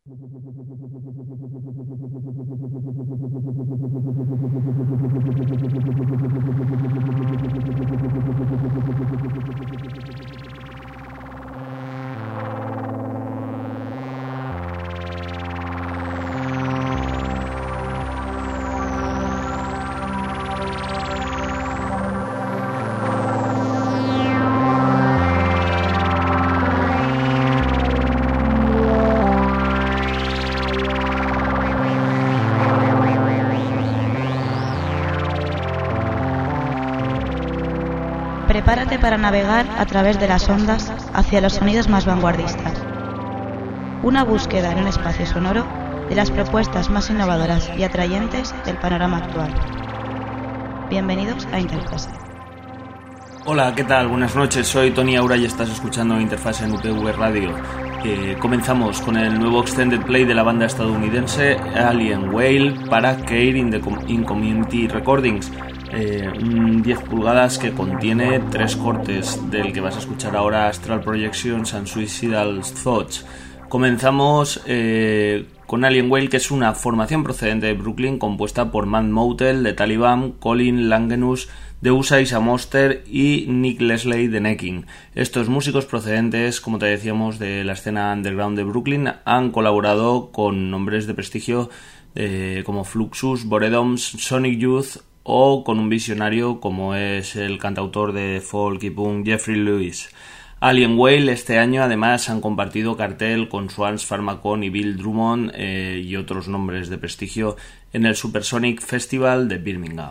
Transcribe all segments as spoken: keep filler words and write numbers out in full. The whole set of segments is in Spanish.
Prepárate para navegar a través de las ondas hacia los sonidos más vanguardistas. Una búsqueda en un espacio sonoro de las propuestas más innovadoras y atrayentes del panorama actual. Bienvenidos a Interfase. Hola, ¿qué tal? Buenas noches, soy Tony Aura y estás escuchando Interfase en U P V Radio. Eh, comenzamos con el nuevo extended play de la banda estadounidense Alien Whale para Care in, the Com- in Community Recordings. Eh, un diez pulgadas que contiene tres cortes, del que vas a escuchar ahora Astral Projections and Suicidal Thoughts. Comenzamos eh, con Alien Whale, que es una formación procedente de Brooklyn compuesta por Matt Motel de Taliban, Colin Langenus de U S A Is a Monster y Nick Leslie de Necking. Estos músicos procedentes, como te decíamos, de la escena underground de Brooklyn han colaborado con nombres de prestigio eh, como Fluxus, Boredoms, Sonic Youth o con un visionario como es el cantautor de folk y punk Jeffrey Lewis. Alien Whale este año además han compartido cartel con Swans Pharmacon y Bill Drummond eh, y otros nombres de prestigio en el Supersonic Festival de Birmingham.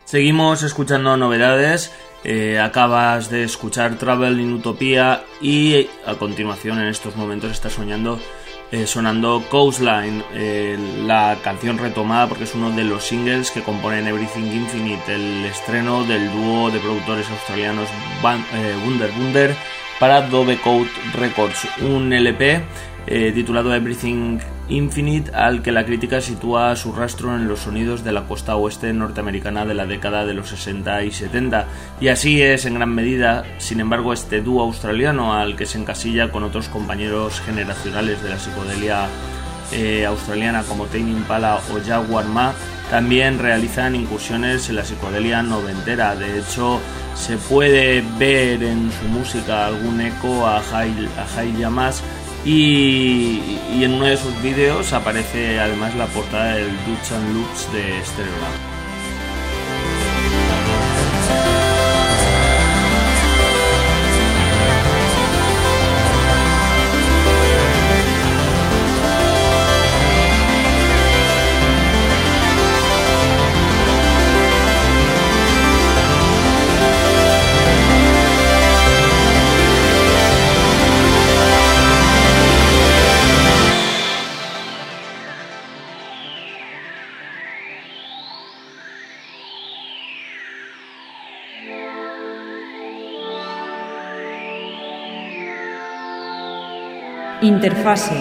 Seguimos escuchando novedades. Eh, acabas de escuchar Travel in Utopia y a continuación en estos momentos está soñando, eh, sonando Coastline, eh, la canción retomada porque es uno de los singles que componen Everything Infinite, el estreno del dúo de productores australianos Van, eh, Wunder Wunder para Dove Coat Records, un L P eh, titulado Everything Infinite, al que la crítica sitúa su rastro en los sonidos de la costa oeste norteamericana de la década de los sesenta y setenta, y así es en gran medida. Sin embargo, este dúo australiano, al que se encasilla con otros compañeros generacionales de la psicodelia eh, australiana como Tame Impala o Jaguar Ma, también realizan incursiones en la psicodelia noventera. De hecho, se puede ver en su música algún eco a High, a High Yamas, Y, y en uno de sus vídeos aparece además la portada del Dutch and Loops de Stereolab. Interfase.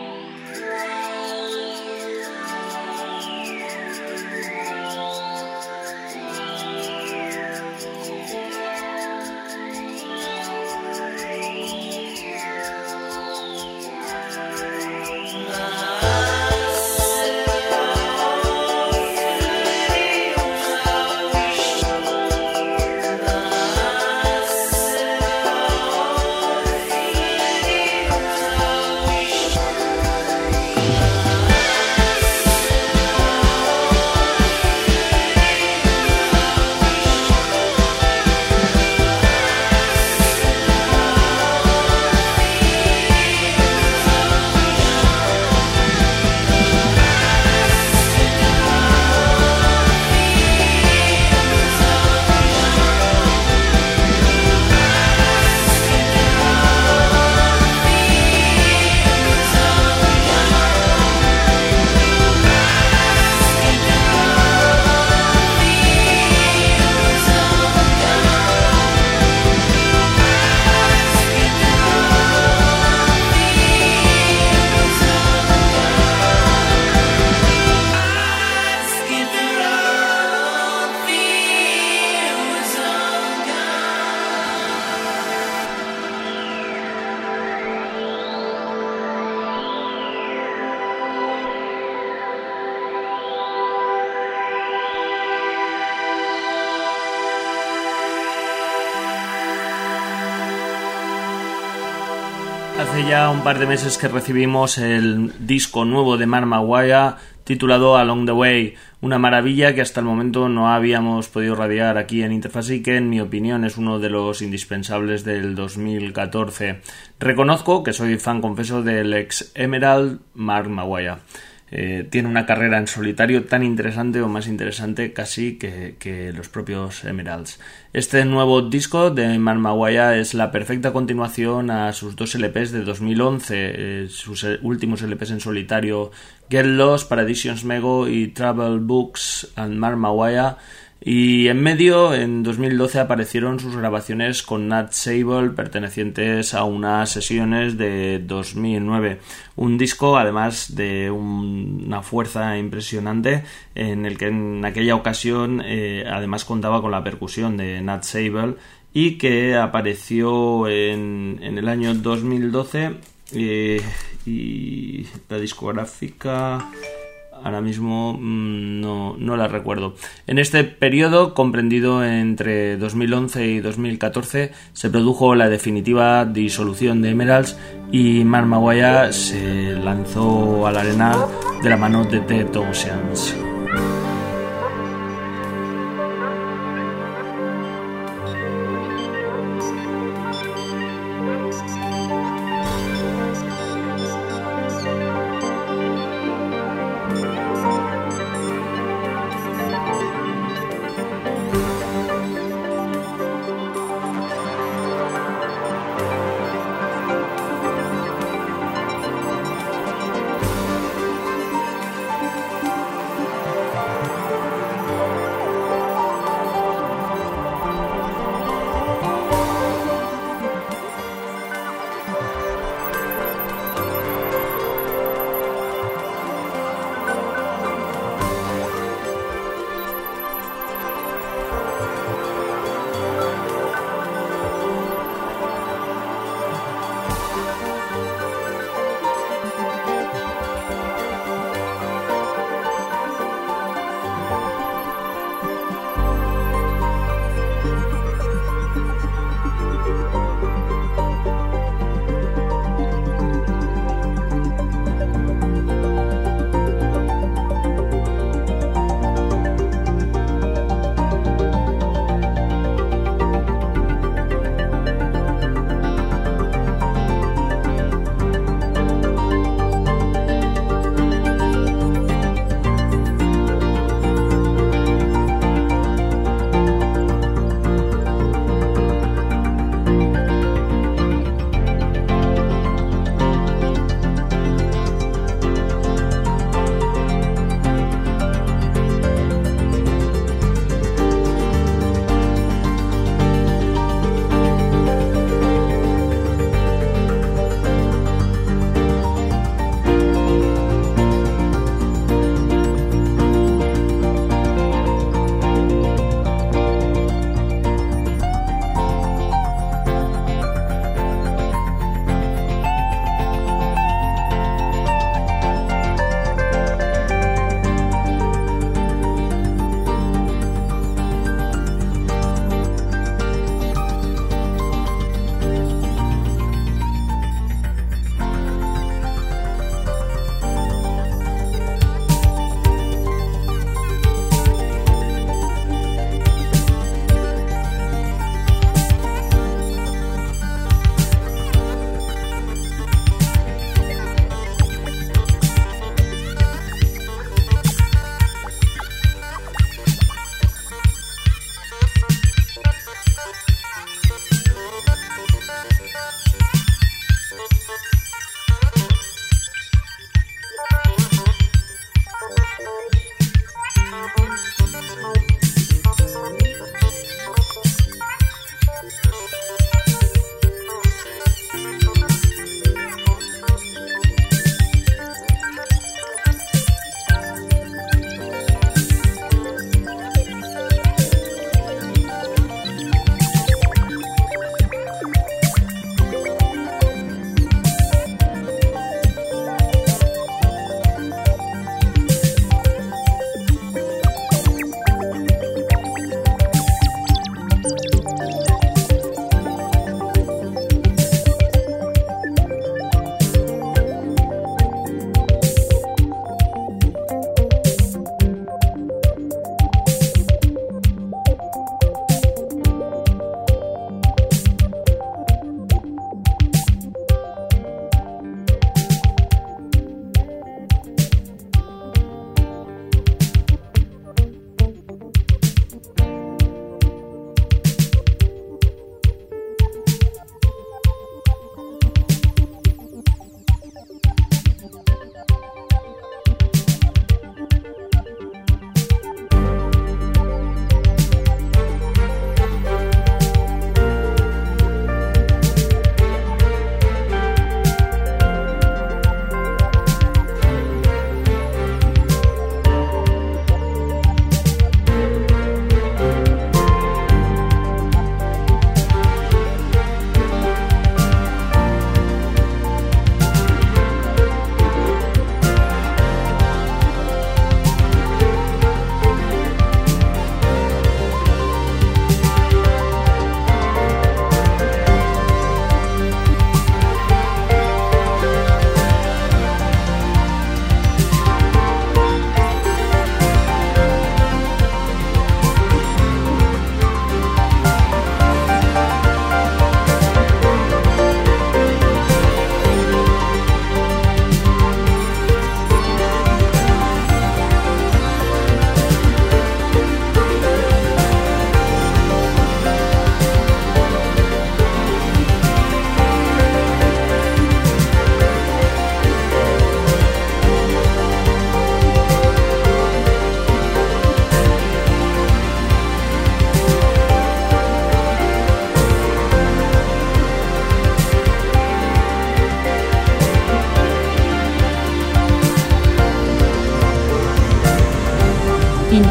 Hace ya un par de meses que recibimos el disco nuevo de Mark Maguire titulado Along the Way, una maravilla que hasta el momento no habíamos podido radiar aquí en Interfase y que en mi opinión es uno de los indispensables del dos mil catorce. Reconozco que soy fan confeso del ex Emerald Mark Maguire. Eh, tiene una carrera en solitario tan interesante o más interesante casi que, que los propios Emeralds. Este nuevo disco de Mark Maguire es la perfecta continuación a sus dos L Pes de dos mil once, eh, sus últimos L Pes en solitario, Get Lost, Paradisions Mego y Travel Books and Mark Maguire. Y en medio, en dos mil doce, aparecieron sus grabaciones con Nat Sable, pertenecientes a unas sesiones de dos mil nueve. Un disco, además, de un, una fuerza impresionante, en el que en aquella ocasión, eh, además, contaba con la percusión de Nat Sable y que apareció en, en el año dos mil doce. Eh, y la discográfica... Ahora mismo mmm, no, no la recuerdo. En este periodo, comprendido entre dos mil once y dos mil catorce, se produjo la definitiva disolución de Emeralds y Mark Maguire se lanzó al arenal de la mano de Dead Oceans.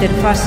Interfase.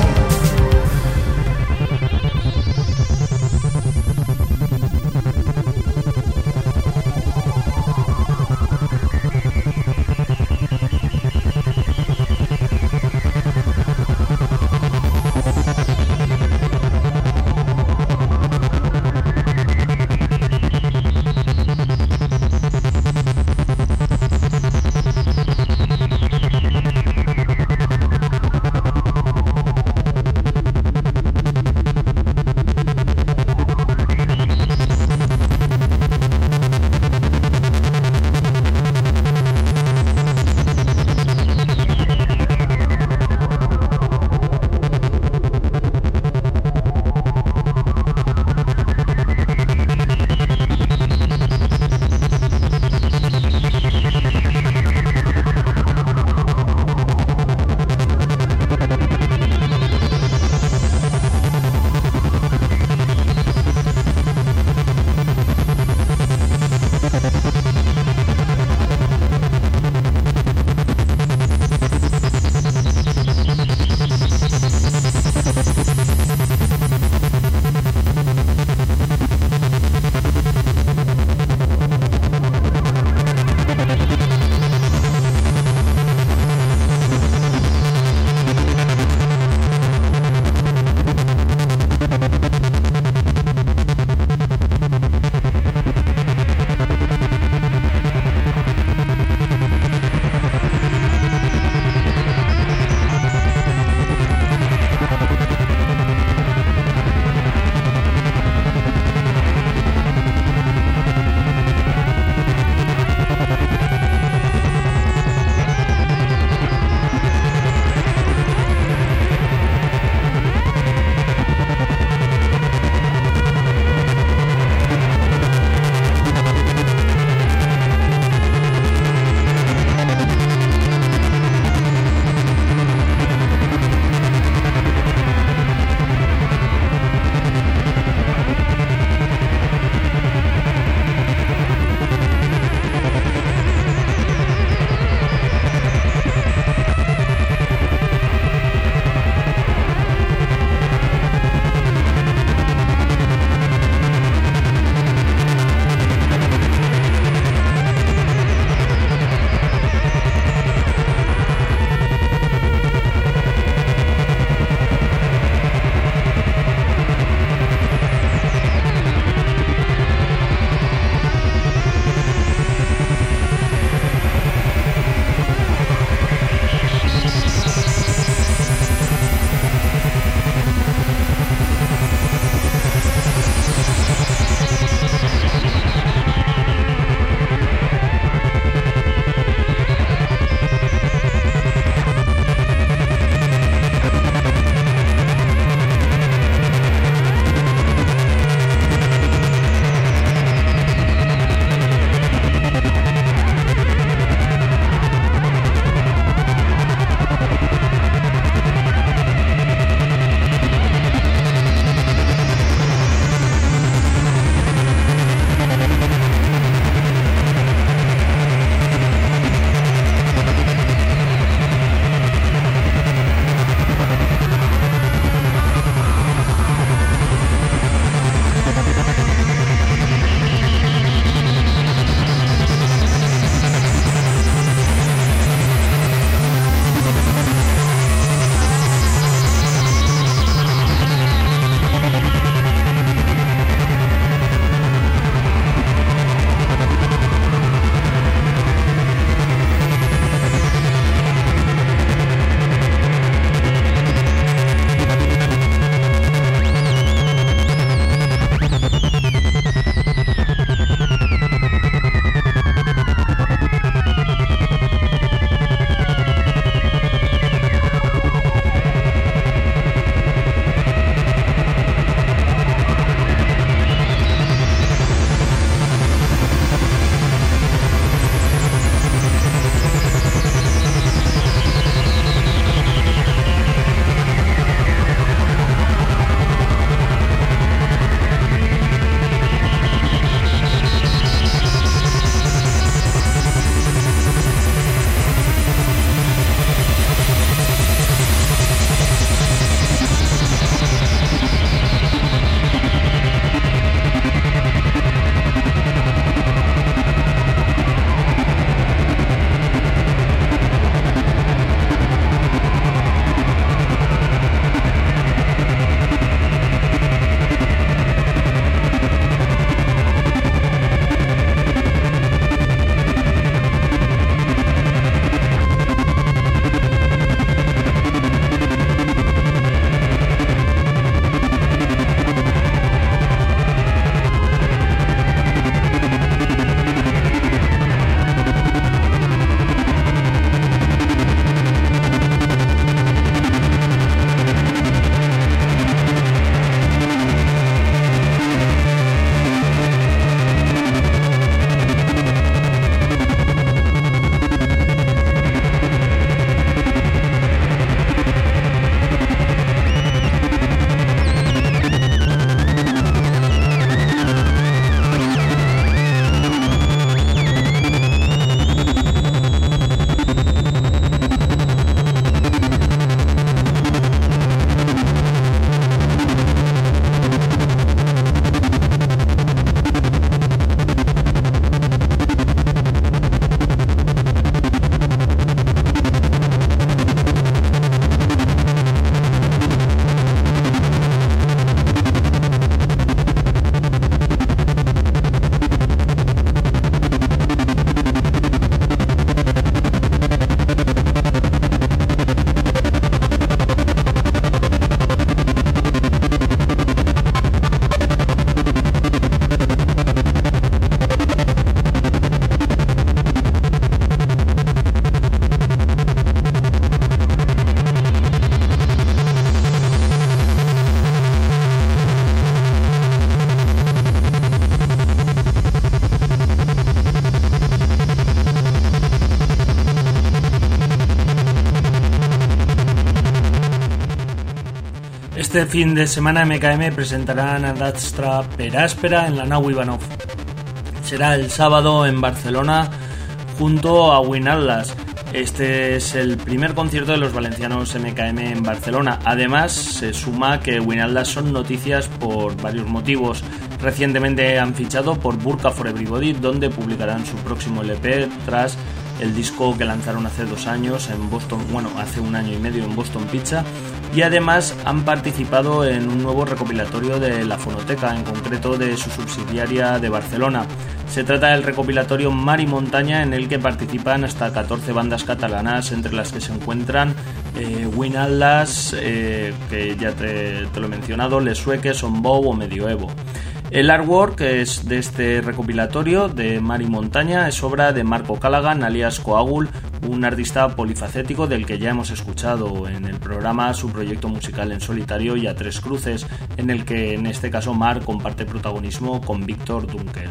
Este fin de semana M K M presentarán a Dastra Peráspera en la Nau Ivanov. Será el sábado en Barcelona junto a Win Atlas. Este es el primer concierto de los valencianos M K M en Barcelona. Además, se suma que Win Atlas son noticias por varios motivos. Recientemente han fichado por Burka for Everybody, donde publicarán su próximo L P tras el disco que lanzaron hace dos años en Boston, bueno, hace un año y medio en Boston Pizza. Y además han participado en un nuevo recopilatorio de La Fonoteca, en concreto de su subsidiaria de Barcelona. Se trata del recopilatorio Mar y Montaña, en el que participan hasta catorce bandas catalanas, entre las que se encuentran eh, Win Atlas, eh, que ya te, te lo he mencionado, Les Sueques, On Bow o Medioevo. El artwork es de este recopilatorio de Mar y Montaña, es obra de Marco Callaghan, alias Coagul, un artista polifacético del que ya hemos escuchado en el programa su proyecto musical en solitario y a tres cruces, en el que en este caso Mar comparte protagonismo con Víctor Dunkel.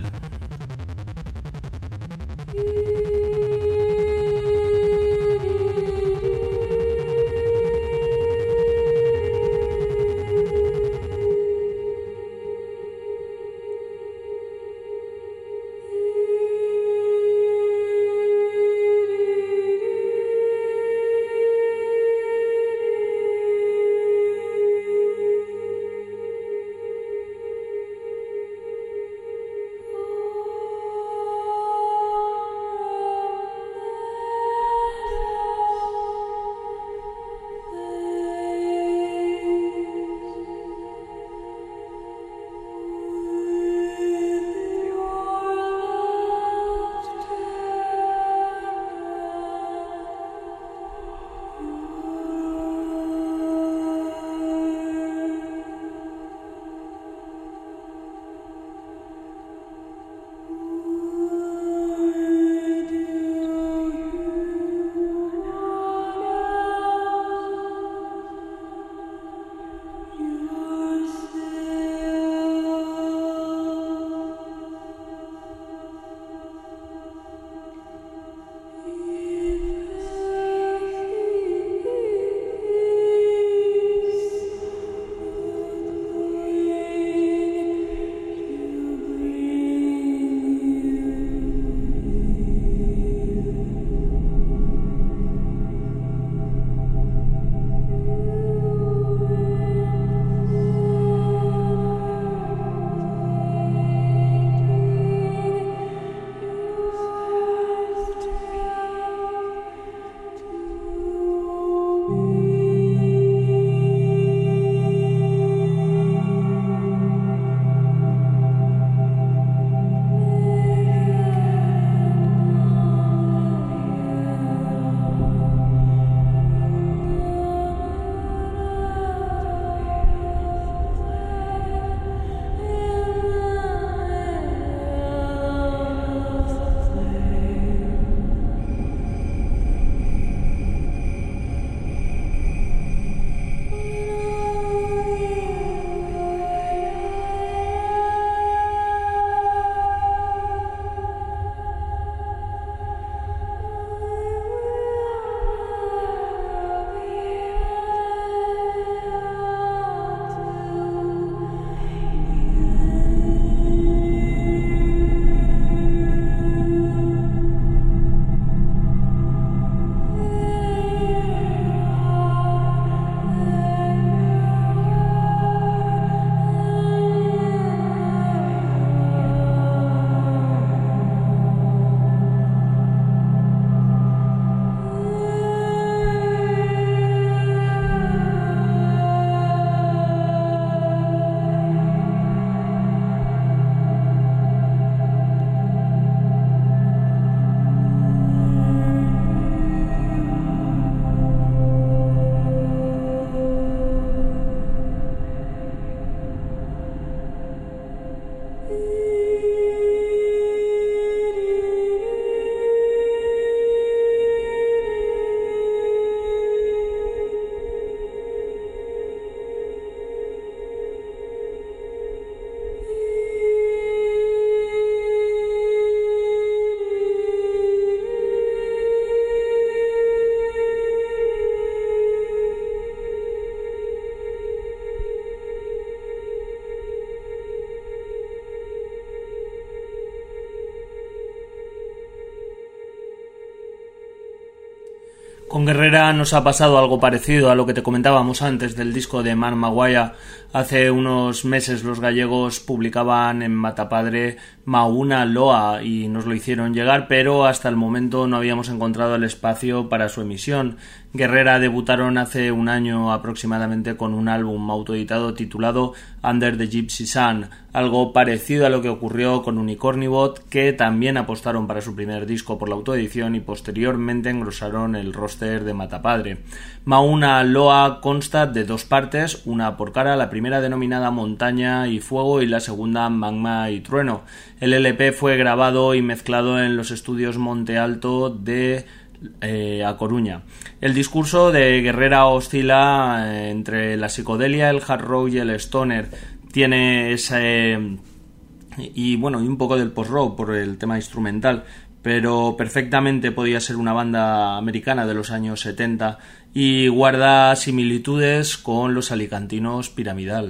Con Guerrera nos ha pasado algo parecido a lo que te comentábamos antes del disco de Mark Maguire. Hace unos meses los gallegos publicaban en Matapadre Mauna Loa y nos lo hicieron llegar, pero hasta el momento no habíamos encontrado el espacio para su emisión. Guerrera debutaron hace un año aproximadamente con un álbum autoeditado titulado Under the Gypsy Sun, algo parecido a lo que ocurrió con Unicornibot, que también apostaron para su primer disco por la autoedición y posteriormente engrosaron el roster de Matapadre. Mauna Loa consta de dos partes, una por cara, la primera denominada Montaña y Fuego y la segunda Magma y Trueno. El L P fue grabado y mezclado en los estudios Monte Alto de Eh, a Coruña. El discurso de Guerrera oscila eh, entre la psicodelia, el hard rock y el stoner. Tiene ese y bueno y un poco del post rock por el tema instrumental, pero perfectamente podía ser una banda americana de los años setenta y guarda similitudes con los alicantinos Piramidal.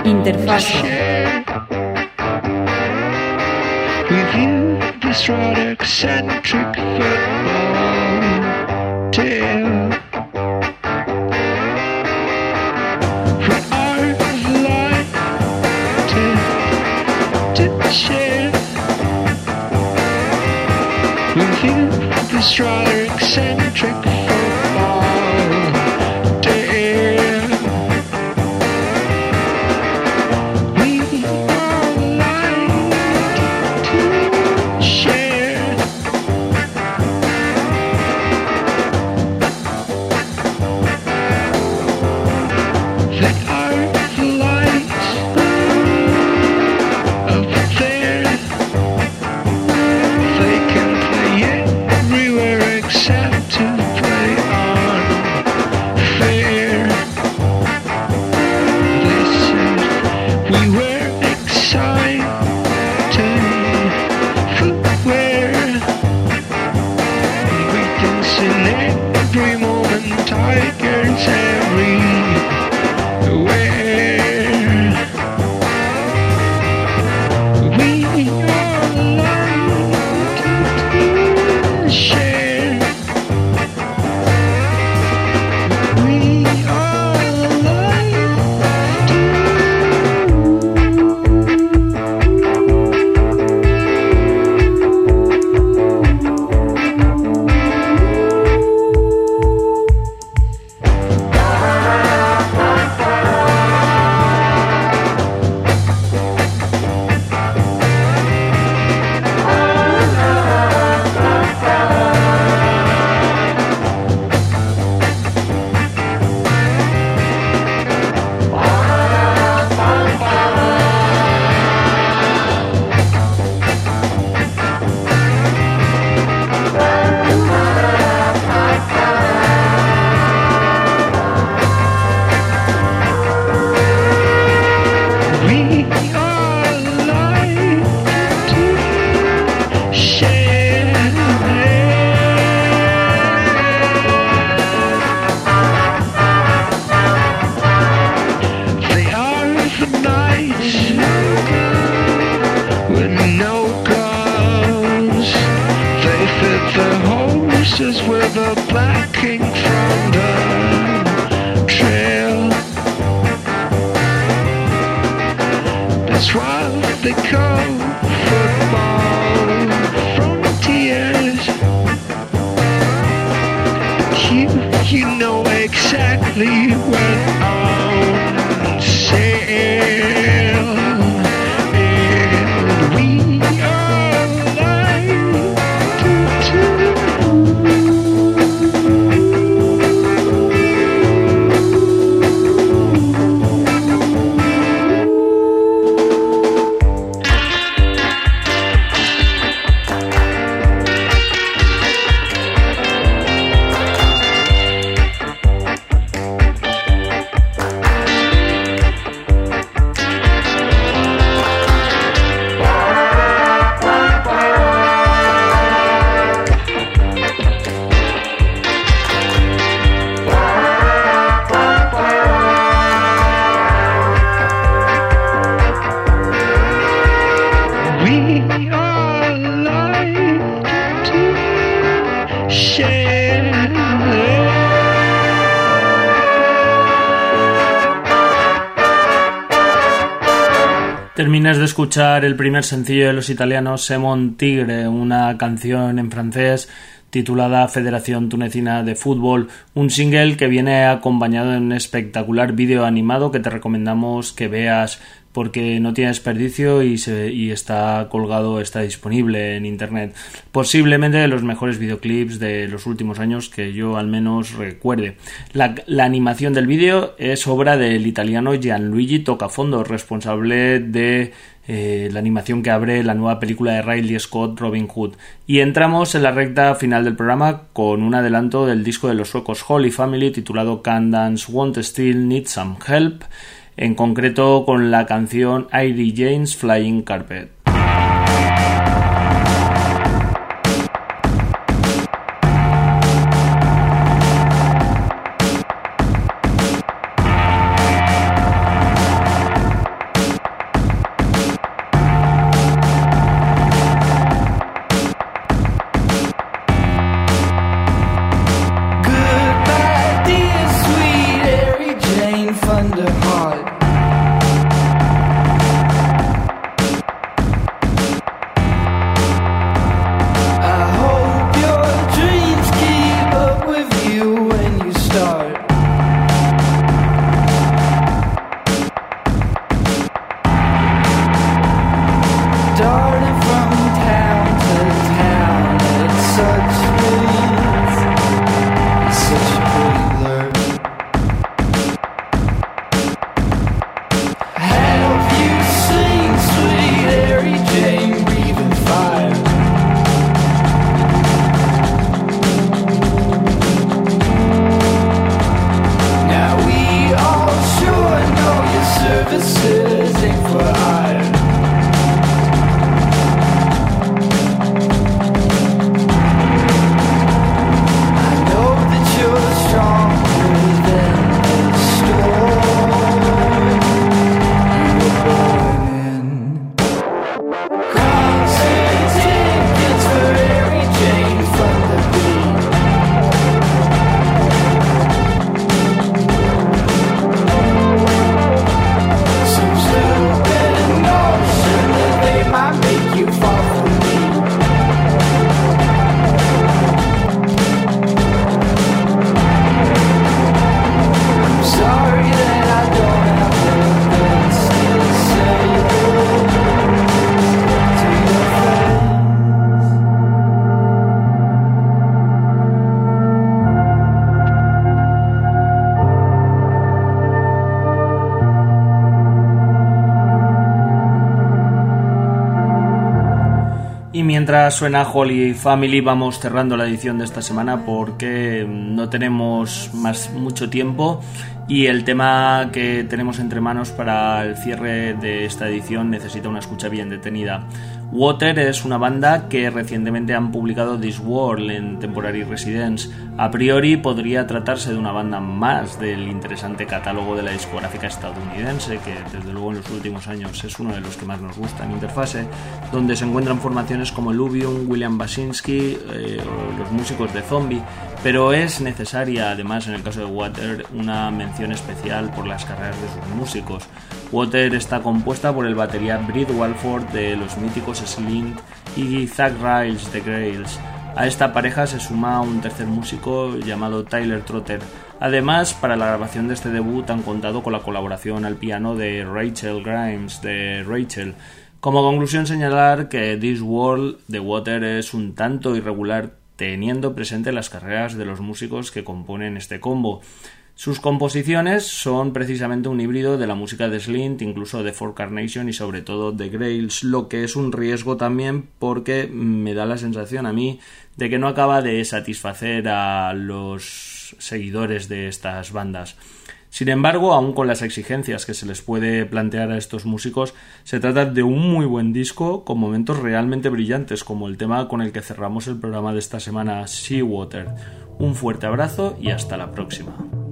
Interfase. With you, this rather eccentric football tale. What are like to, to share? With you, this rather eccentric football tale. We are like to share. They are the lights up there. They can play everywhere except to play on fair. They said we were excited footwear. We dance in every moment, tigers everywhere. We are like to share. We are like to. We are like to share. They are the nights with no gloves. They fit the horses with a backing from the trail. That's why they call football frontiers. You, you know exactly when on sale. And we are like to, to. We are like to share. Terminas de escuchar el primer sencillo de los italianos Semon Tigre, una canción en francés titulada Federación Tunecina de Fútbol, un single que viene acompañado de un espectacular vídeo animado que te recomendamos que veas porque no tiene desperdicio y, se, y está colgado, está disponible en internet. Posiblemente de los mejores videoclips de los últimos años que yo al menos recuerde. La, la animación del vídeo es obra del italiano Gianluigi Tocafondo, responsable de eh, la animación que abre la nueva película de Ridley Scott, Robin Hood. Y entramos en la recta final del programa con un adelanto del disco de los suecos Holy Family titulado Can Dance, Won't Still, Need Some Help, en concreto con la canción Irie Jane's Flying Carpet. mientras suena Holy Family vamos cerrando la edición de esta semana porque no tenemos más mucho tiempo y el tema que tenemos entre manos para el cierre de esta edición necesita una escucha bien detenida. Water es una banda que recientemente han publicado This World en Temporary Residence. A priori podría tratarse de una banda más del interesante catálogo de la discográfica estadounidense, que desde luego en los últimos años es uno de los que más nos gusta en Interfase, donde se encuentran formaciones como Luvium, William Basinski eh, o los músicos de Zombie, pero es necesaria además en el caso de Water una mención especial por las carreras de sus músicos. Water está compuesta por el batería Britt Walford de los míticos Slint y Zach Riles de Grails. A esta pareja se suma un tercer músico llamado Tyler Trotter. Además, para la grabación de este debut han contado con la colaboración al piano de Rachel Grimes de Rachel. Como conclusión, señalar que This World de Water es un tanto irregular teniendo presente las carreras de los músicos que componen este combo. Sus composiciones son precisamente un híbrido de la música de Slint, incluso de For Carnation y sobre todo de Grails, lo que es un riesgo también porque me da la sensación a mí de que no acaba de satisfacer a los seguidores de estas bandas. Sin embargo, aun con las exigencias que se les puede plantear a estos músicos, se trata de un muy buen disco con momentos realmente brillantes, como el tema con el que cerramos el programa de esta semana, Seawater. Un fuerte abrazo y hasta la próxima.